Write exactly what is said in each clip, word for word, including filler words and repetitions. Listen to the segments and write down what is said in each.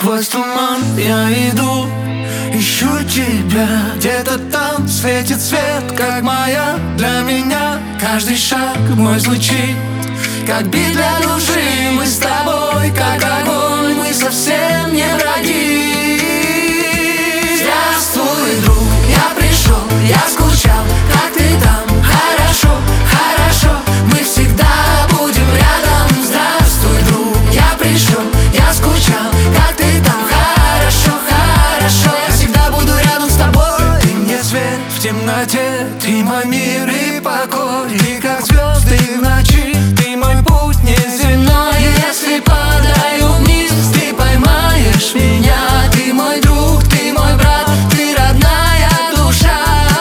Сквозь туман я иду, ищу тебя. Где-то там светит свет, как моя. Для меня каждый шаг мой звучит, как бит для души. Мы с тобой, как огонь, мы совсем не враги. Здравствуй, друг, я пришел, я скучал. Как ты там? Хорошо, хорошо, мы всегда будем рядом. Здравствуй, друг, я пришел, я скучал. Как ты там? Хорошо, хорошо, я всегда буду рядом с тобой. Ты мне свет в темноте, ты мой мир и покой. Ты как звезды в ночи, ты мой путь неземной. Если падаю вниз, ты поймаешь меня. Ты мой друг, ты мой брат, ты родная душа.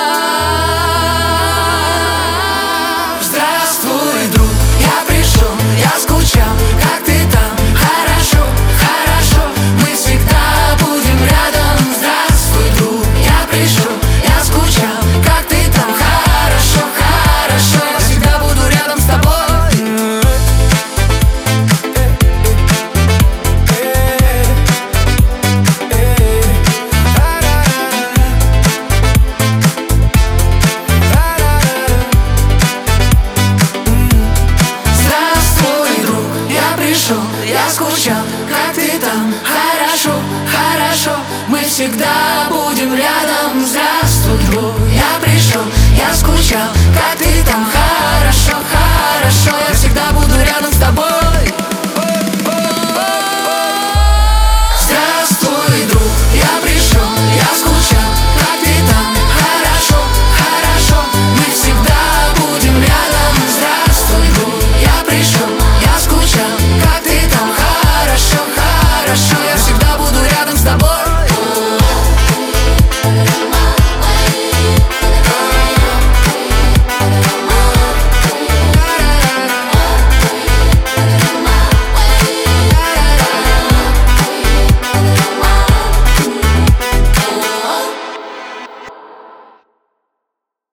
Здравствуй, друг, я пришел, я скучал. Как ты там? Хорошо, хорошо, мы всегда будем рядом. Здравствуй, друг, я пришел, я скучал. Как ты там? Хорошо, хорошо, я всегда буду рядом с тобой. Я скучал, как ты там? Хорошо, хорошо, мы всегда будем рядом. Здравствуй, друг, я пришел, я скучал, как ты